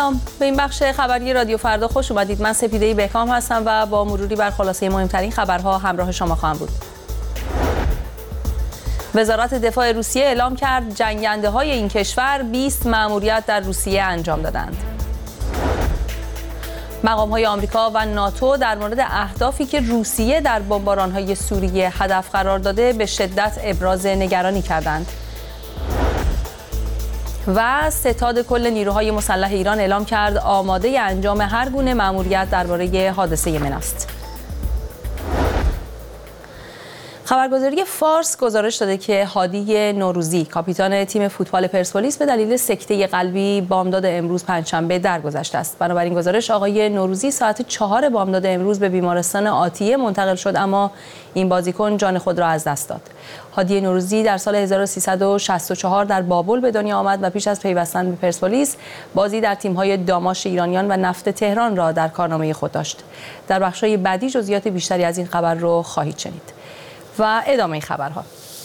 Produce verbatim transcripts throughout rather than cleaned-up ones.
سلام، به این بخش خبری رادیو فردا خوش اومدید. من سپیده بهکام هستم و با مروری بر خلاصه مهمترین خبرها همراه شما خواهم بود. وزارت دفاع روسیه اعلام کرد جنگنده‌های این کشور بیست مأموریت در روسیه انجام دادند. مقام‌های آمریکا و ناتو در مورد اهدافی که روسیه در بمباران‌های سوریه هدف قرار داده به شدت ابراز نگرانی کردند. و ستاد کل نیروهای مسلح ایران اعلام کرد آماده انجام هر گونه مأموریت درباره حادثه من است. خبرگزاری فارس گزارش داده که هادی نوروزی کاپیتان تیم فوتبال پرسپولیس به دلیل سکته قلبی بامداد امروز پنجشنبه درگذشته است. بنابراین گزارش آقای نوروزی ساعت چهار بامداد امروز به بیمارستان آتیه منتقل شد، اما این بازیکن جان خود را از دست داد. هادی نوروزی در سال هزار و سیصد و شصت و چهار در بابل به دنیا آمد و پیش از پیوستن به پرسپولیس بازی در تیم‌های داماش ایرانیان و نفت تهران را در کارنامه خود داشت. در بخش‌های بعدی جزئیات بیشتری از این خبر رو خواهید شنید. و ادامه خبرها.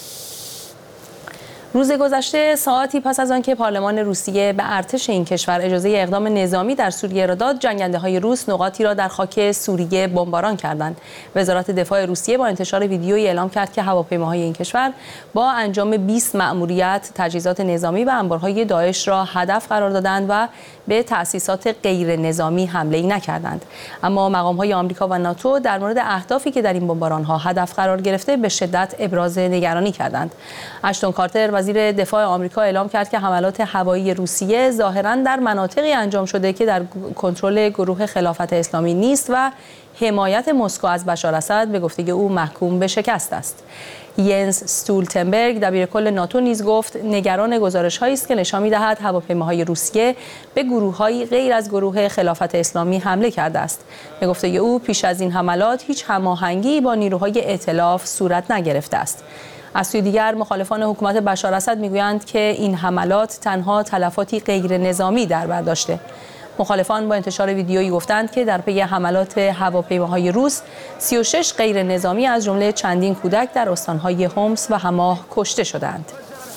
روز گذشته ساعتی پس از آنکه پارلمان روسیه به ارتش این کشور اجازه اقدام نظامی در سوریه را داد، جنگنده‌های روس نقاطی را در خاک سوریه بمباران کردند. وزارت دفاع روسیه با انتشار ویدیویی اعلام کرد که هواپیماهای این کشور با انجام بیست مأموریت تجهیزات نظامی و انبارهای داعش را هدف قرار دادند و به تأسیسات غیر نظامی حمله‌ای نکردند. اما مقام‌های آمریکا و ناتو در مورد اهدافی که در این بمباران‌ها هدف قرار گرفته به شدت ابراز نگرانی کردند. اشتون کارتر وزیر دفاع آمریکا اعلام کرد که حملات هوایی روسیه ظاهراً در مناطقی انجام شده که در کنترل گروه خلافت اسلامی نیست و حمایت مسکو از بشار اسد به گفته او محکوم به شکست است. ینس استولتنبرگ دبیرکل ناتو نیز گفت نگران گزارش‌هایی است که نشان می‌دهد هواپیماهای روسیه به گروه‌هایی غیر از گروه خلافت اسلامی حمله کرده است. به گفته او پیش از این حملات هیچ هماهنگی با نیروهای ائتلاف صورت نگرفته است. از سوی دیگر مخالفان حکومت بشار اسد میگویند که این حملات تنها تلفاتی غیر نظامی در بر داشته. مخالفان با انتشار ویدیویی گفتند که در پی حملات هواپیماهای روس سی و شش غیر نظامی از جمله چندین کودک در استانهای هومس و حماه کشته شدند.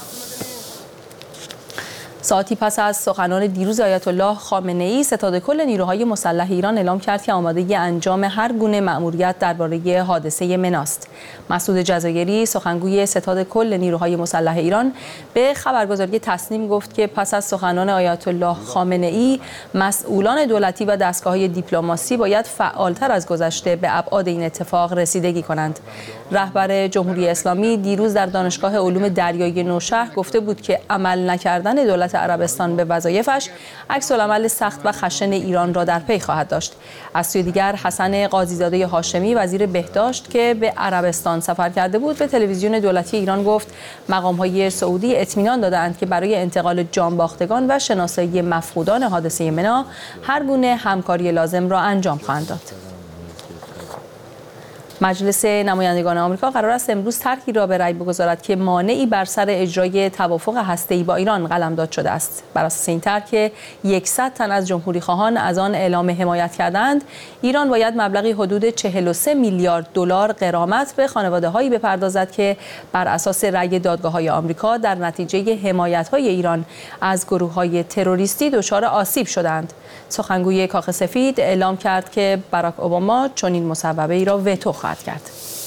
ساعتی پس از سخنان دیروز آیت الله خامنه ای، ستاد کل نیروهای مسلح ایران اعلام کرد که آماده انجام هر گونه مأموریت درباره حادثه من است. مسعود جزایری سخنگوی ستاد کل نیروهای مسلح ایران به خبرگزاری تسنیم گفت که پس از سخنان آیت الله خامنه ای، مسئولان دولتی و دستگاه‌های دیپلماسی باید فعالتر از گذشته به ابعاد این اتفاق رسیدگی کنند. رهبر جمهوری اسلامی دیروز در دانشگاه علوم دریایی نوشهر گفته بود که عمل نکردن دولت عربستان به وظایفش عکس‌العمل سخت و خشن ایران را در پی خواهد داشت. از سوی دیگر حسن قاضیزاده هاشمی وزیر بهداشت که به عربستان سفر کرده بود به تلویزیون دولتی ایران گفت مقام‌های سعودی اطمینان دادند که برای انتقال جانباختگان و شناسایی مفقودان حادثه منی هر گونه همکاری لازم را انجام خواهند داد. مجلس نمایندگان آمریکا قرار است امروز طرحی را به رأی بگذارد که مانعی بر سر اجرای توافق هسته‌ای با ایران قلمداد شده است. بر اساس این طرح که صد تن از جمهوری‌خواهان از آن اعلام حمایت کردند، ایران باید مبلغی حدود چهل و سه میلیارد دلار غرامت به خانواده‌هایی بپردازد که بر اساس رأی دادگاه‌های آمریکا در نتیجه حمایت‌های ایران از گروه‌های تروریستی دچار آسیب شدند. سخنگوی کاخ سفید اعلام کرد که باراک اوباما چنین مصوبه‌ای را وتو خواهد کرد.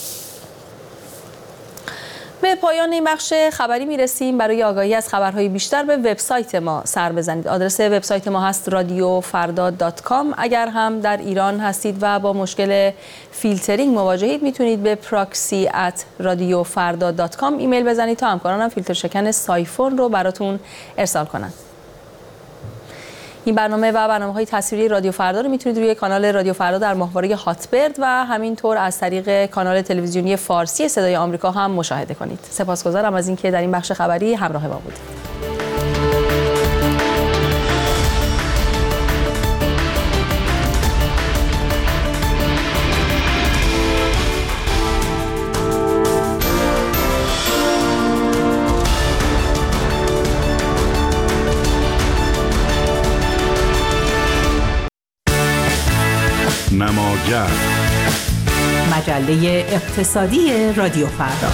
به پایان این بخش خبری میرسیم. برای آگاهی از خبرهای بیشتر به وبسایت ما سر بزنید. آدرس وبسایت ما هست رادیو فردا دات کام. اگر هم در ایران هستید و با مشکل فیلترینگ مواجهید، میتونید به پراکسی ات رادیو فردا دات کام ایمیل بزنید تا همکارانم فیلتر شکن سایفون رو براتون ارسال کنند. این برنامه و برنامه‌های تصویری رادیو فردا رو میتونید روی کانال رادیو فردا در ماهواره هاتبرد و همینطور از طریق کانال تلویزیونی فارسی صدای آمریکا هم مشاهده کنید. سپاسگزارم از اینکه در این بخش خبری همراه ما بودید. نماگر مجله اقتصادی رادیو فردا.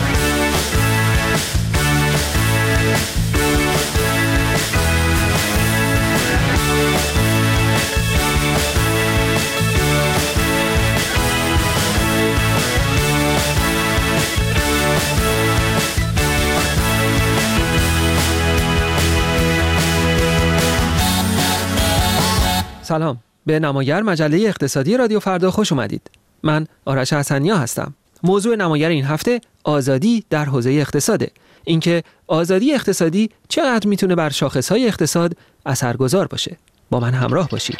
سلام، به نماگر مجله اقتصادی رادیو فردا خوش اومدید. من آرش حسنیا هستم. موضوع نماگر این هفته آزادی در حوزه اقتصاده. اینکه آزادی اقتصادی چقدر میتونه بر شاخصهای اقتصاد اثرگذار باشه. با من همراه باشید.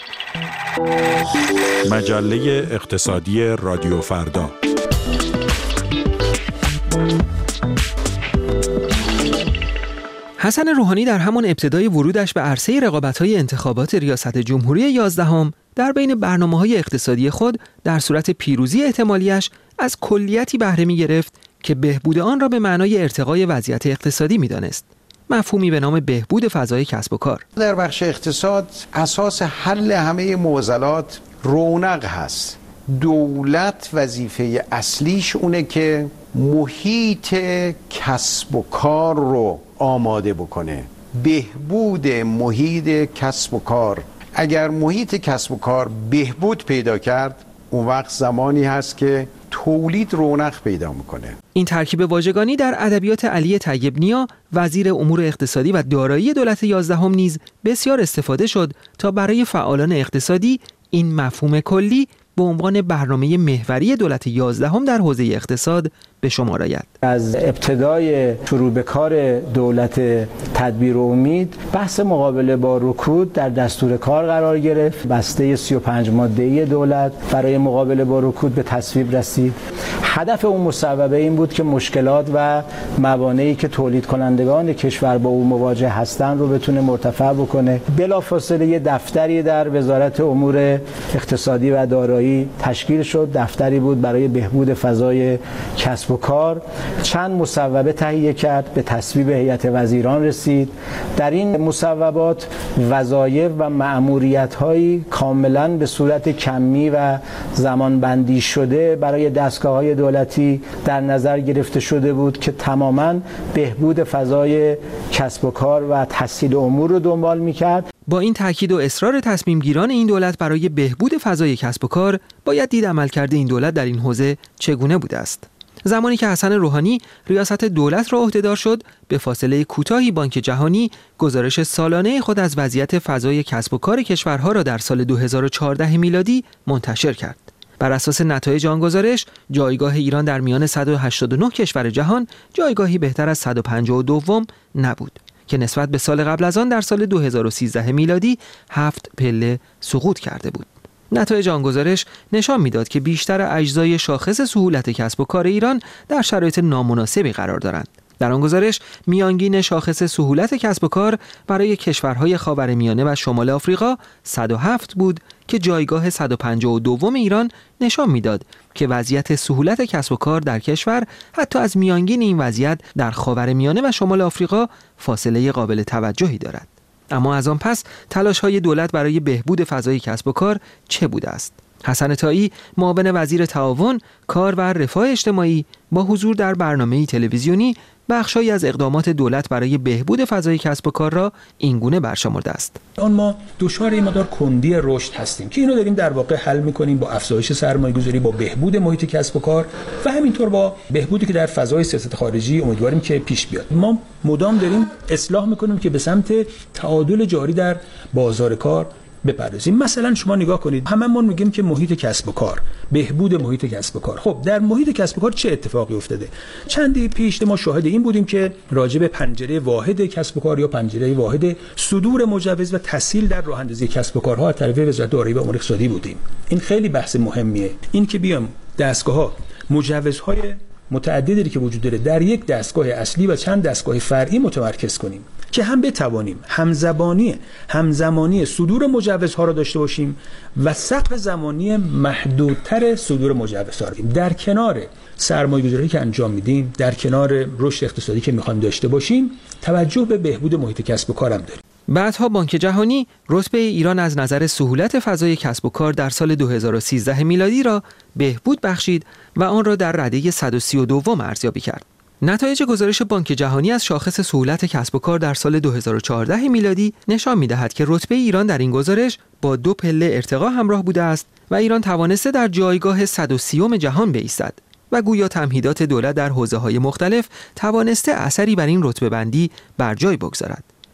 مجله اقتصادی رادیو فردا. حسن روحانی در همان ابتدای ورودش به عرصه رقابت‌های انتخابات ریاست جمهوری یازدهم در بین برنامه‌های اقتصادی خود در صورت پیروزی احتمالیش از کلیتی بهره می‌گرفت که بهبود آن را به معنای ارتقای وضعیت اقتصادی می‌دانست. مفهومی به نام بهبود فضای کسب و کار. در بخش اقتصاد اساس حل همه معضلات رونق هست. دولت وظیفه اصلیش اونه که محیط کسب و کار رو آماده بکنه. بهبود محیط کسب و کار، اگر محیط کسب و کار بهبود پیدا کرد، اون وقت زمانی هست که تولید رونق پیدا میکنه. این ترکیب واژگانی در ادبیات علی طیب نیا وزیر امور اقتصادی و دارایی دولت یازدهم نیز بسیار استفاده شد تا برای فعالان اقتصادی این مفهوم کلی به عنوان برنامه محوری دولت یازدهم در حوزه اقتصاد به شمار آید. از ابتدای شروع به کار دولت تدبیر و امید بحث مقابله با رکود در دستور کار قرار گرفت. بسته سی و پنج ماده‌ای دولت برای مقابله با رکود به تصویب رسید. هدف اون مصوبه این بود که مشکلات و موانعی که تولید کنندگان کشور با او مواجه هستند رو بتونه مرتفع بکنه. بلافاصله یه دفتری در وزارت امور اقتصادی و دارایی تشکیل شد. دفتری بود برای بهبود فضای کسب و کار. چند مصوبه تهیه کرد، به تصویب هیئت وزیران رسید. در این مصوبات وظایف و مأموریت‌هایی کاملاً به صورت کمی و زمانبندی شده برای دستگاه‌های دولتی در نظر گرفته شده بود که تماماً بهبود فضای کسب و کار و تسهیل امور رو دنبال می‌کرد. با این تاکید و اصرار تصمیم گیران این دولت برای بهبود فضای کسب و کار، باید دید عملکرد این دولت در این حوزه چگونه بوده است. زمانی که حسن روحانی ریاست دولت را عهدهدار شد، به فاصله کوتاهی بانک جهانی گزارش سالانه خود از وضعیت فضای کسب و کار کشورها را در سال دو هزار و چهارده میلادی منتشر کرد. بر اساس نتایج آن گزارش، جایگاه ایران در میان صد و هشتاد و نه کشور جهان جایگاهی بهتر از صد و پنجاه و دو نبود که نسبت به سال قبل از آن در سال دو هزار و سیزده میلادی هفت پله سقوط کرده بود. نتایج آن گزارش نشان میداد که بیشتر اجزای شاخص سهولت کسب و کار ایران در شرایط نامناسبی قرار دارند. در آن گزارش میانگین شاخص سهولت کسب و کار برای کشورهای خاورمیانه و شمال آفریقا صد و هفت بود که جایگاه صد و پنجاه و دو ایران نشان میداد که وضعیت سهولت کسب و کار در کشور حتی از میانگین این وضعیت در خاورمیانه و شمال آفریقا فاصله قابل توجهی دارد. اما از آن پس تلاش‌های دولت برای بهبود فضای کسب و کار چه بوده است؟ حسن طایی، معاون وزیر تعاون، کار و رفاه اجتماعی، با حضور در برنامه‌ای تلویزیونی بخشی از اقدامات دولت برای بهبود فضای کسب و کار را اینگونه برشمرده است. آن ما دچار این مقدار کندی رشد هستیم که اینو داریم در واقع حل می‌کنیم با افزایش سرمایه‌گذاری، با بهبود محیط کسب و کار و همینطور با بهبودی که در فضای سیاست خارجی امیدواریم که پیش بیاد. ما مدام داریم اصلاح می‌کنیم که به سمت تعادل جاری در بازار کار بپردازیم. مثلا شما نگاه کنید، هممون میگیم که محیط کسب و کار، بهبود محیط کسب و کار. خب در محیط کسب و کار چه اتفاقی افتاده؟ چندی پیش ما شاهد این بودیم که راجع به پنجره واحد کسب و کار یا پنجره واحد صدور مجوز و تسهیل در راه اندازی کسب و کارها از طرف وزارت دارایی و امور اقتصادی بودیم. این خیلی بحث مهمیه. این که بیام دستگاه‌ها مجوزهای متعددی که وجود داره در یک دستگاه اصلی و چند دستگاه فرعی متمرکز کنیم که هم بتوانیم همزبانی همزمانی صدور مجوزها را داشته باشیم و سقف زمانی محدودتر صدور مجوزها را در کنار سرمایه‌گذاری که انجام میدیم، در کنار رشد اقتصادی که می‌خوایم داشته باشیم، توجه به بهبود محیط کسب و کار هم داریم. بعدها بانک جهانی رتبه ایران از نظر سهولت فضای کسب و کار در سال دو هزار و سیزده میلادی را بهبود بخشید و آن را در رده صد و سی و دو ارزیابی کرد. نتایج گزارش بانک جهانی از شاخص سهولت کسب و کار در سال دو هزار و چهارده میلادی نشان می‌دهد که رتبه ایران در این گزارش با دو پله ارتقا همراه بوده است و ایران توانسته در جایگاه صد و سی جهان بایستد و گویا تمهیدات دولت در حوزه‌های مختلف توانسته اثری بر این رتبه بندی بر جای بگذارد.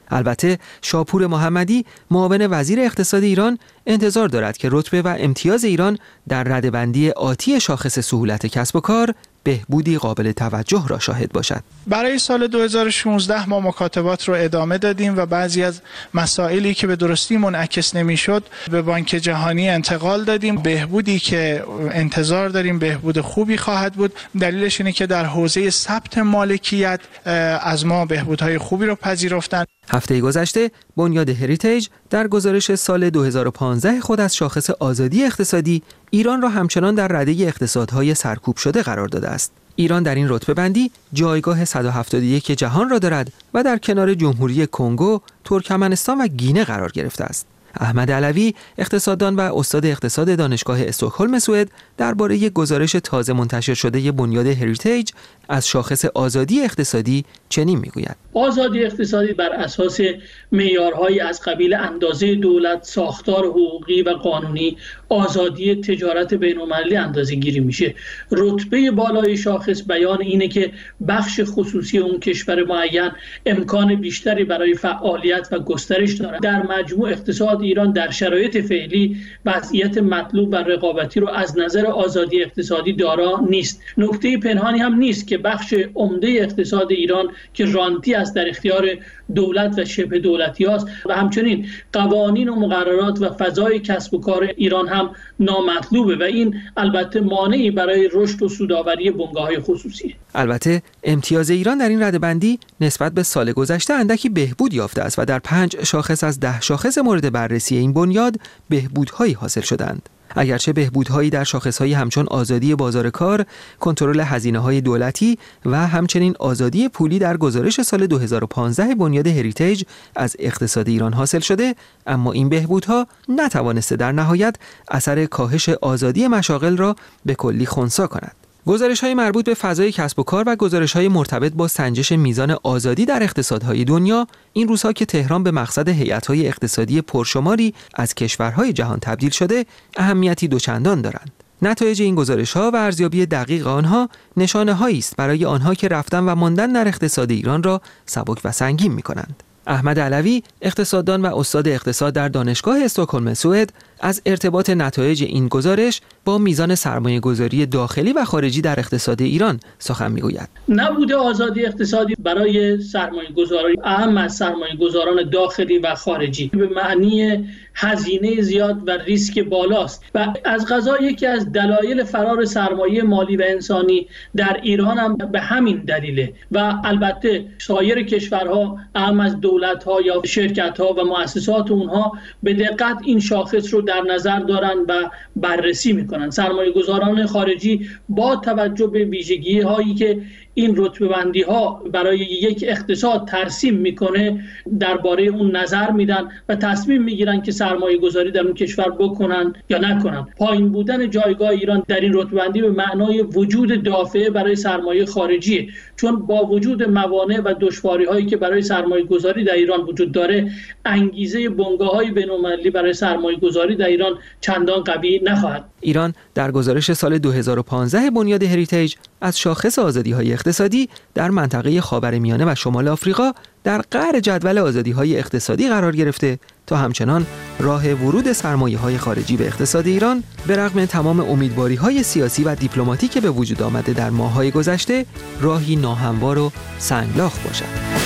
البته شاپور محمدی معاون وزیر اقتصاد ایران انتظار دارد که رتبه و امتیاز ایران در رده‌بندی آتی شاخص سهولت کسب و کار بهبودی قابل توجه را شاهد باشد. برای سال دو هزار و شانزده ما مکاتبات رو ادامه دادیم و بعضی از مسائلی که به درستی منعکس نمیشد به بانک جهانی انتقال دادیم. بهبودی که انتظار داریم بهبود خوبی خواهد بود. دلیلش اینه که در حوزه ثبت مالکیت از ما بهبودهای خوبی رو پذیرفتن. هفته گذشته بنیاد هریتیج در گزارش سال دو هزار و پانزده خود از شاخص آزادی اقتصادی ایران را همچنان در رده اقتصادهای سرکوب شده قرار داده است. ایران در این رتبه بندی جایگاه صد و هفتاد و یک جهان را دارد و در کنار جمهوری کنگو، ترکمنستان و گینه قرار گرفته است. احمد علوی، اقتصاددان و استاد اقتصاد دانشگاه استکهلم سوئد، درباره گزارش تازه منتشر شده بنیاد هریتیج از شاخص آزادی اقتصادی چنین میگوید: آزادی اقتصادی بر اساس معیارهایی از قبیل اندازه دولت، ساختار حقوقی و قانونی، آزادی تجارت بین‌المللی اندازه‌گیری میشه. رتبه بالای شاخص بیان اینه که بخش خصوصی اون کشور معین امکان بیشتری برای فعالیت و گسترش داره. در مجموع اقتصاد ایران در شرایط فعلی وضعیت مطلوب و رقابتی رو از نظر آزادی اقتصادی دارا نیست. نکته پنهانی هم نیست که بخش عمده اقتصاد ایران که رانتی است در اختیار دولت و شبه دولتی است و همچنین قوانین و مقررات و فضای کسب و کار ایران هم نامطلوبه و این البته مانعی برای رشد و سودآوری بنگاه‌های خصوصی. البته امتیاز ایران در این رده‌بندی نسبت به سال گذشته اندکی بهبود یافته است و در پنج شاخص از ده شاخص مورد بررسی این بنیاد بهبودهایی حاصل شدند. اگرچه بهبودهایی در شاخص‌های همچون آزادی بازار کار، کنترل هزینه‌های دولتی و همچنین آزادی پولی در گزارش سال دو هزار و پانزده بنیاد هریتیج از اقتصاد ایران حاصل شده، اما این بهبودها نتوانسته در نهایت اثر کاهش آزادی مشاغل را به کلی خنثی کند. گزارش‌های مربوط به فضای کسب و کار و گزارش‌های مرتبط با سنجش میزان آزادی در اقتصادهای دنیا این روزها که تهران به مقصد هیئت‌های اقتصادی پرشماری از کشورهای جهان تبدیل شده، اهمیتی دوچندان دارند. نتایج این گزارش‌ها و ارزیابی دقیق آنها نشانه‌هایی است برای آنها که رفتن و ماندن در اقتصاد ایران را سبک و سنگین می‌کنند. احمد علوی، اقتصاددان و استاد اقتصاد در دانشگاه استکهلم سوئد، از ارتباط نتایج این گزارش با میزان سرمایه‌گذاری داخلی و خارجی در اقتصاد ایران سخن می‌گوید. نبوده آزادی اقتصادی برای سرمایه‌گذاران، اهم از سرمایه‌گذاران داخلی و خارجی، به معنی هزینه زیاد و ریسک بالاست و از قضا یکی از دلایل فرار سرمایه مالی و انسانی در ایران هم به همین دلیله و البته سایر کشورها، اهم از دولت‌ها یا شرکت‌ها و مؤسسات اونها به دقت این شاخص رو در نظر دارن و بررسی میکنن. سرمایه‌گذاران خارجی با توجه به ویژگی هایی که این رتبه بندی ها برای یک اقتصاد ترسیم میکنه درباره اون نظر میدن و تصمیم میگیرن که سرمایه گذاری در اون کشور بکنن یا نکنن. پایین بودن جایگاه ایران در این رتبه بندی به معنای وجود دافعه برای سرمایه خارجی، چون با وجود موانع و دشواری هایی که برای سرمایه گذاری در ایران وجود داره، انگیزه بنگاه های بین‌المللی برای سرمایه گذاری در ایران چندان قوی نخواهد. ایران در گزارش سال دو هزار و پانزده بنیاد هریتیج از شاخص آزادی‌های اقتصادی در منطقه خاورمیانه و شمال آفریقا در قعر جدول آزادی‌های اقتصادی قرار گرفته تا همچنان راه ورود سرمایه‌های خارجی به اقتصاد ایران به رغم تمام امیدواری‌های سیاسی و دیپلماتیک که به وجود آمده در ماه‌های گذشته راهی ناهموار و سنگلاخ باشد.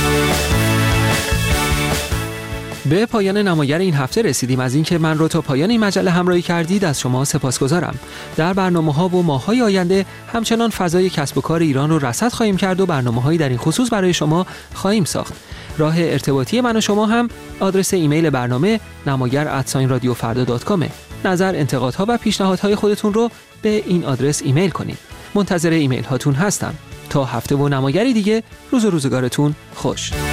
به پایان نماگر این هفته رسیدیم. از اینکه من رو تا پایان این مجله همراهی کردید از شما سپاسگزارم. در برنامه‌ها و ماه‌های آینده همچنان فضای کسب و کار ایران رو رصد خواهیم کرد و برنامه‌هایی در این خصوص برای شما خواهیم ساخت. راه ارتباطی من و شما هم آدرس ایمیل برنامه نماگر ات رادیو فردا دات کام. نظر، انتقادها و پیشنهادهای خودتون رو به این آدرس ایمیل کنید. منتظر ایمیل هاتون هستم. تا هفته و نماگری دیگه، روز و روزگارتون خوش.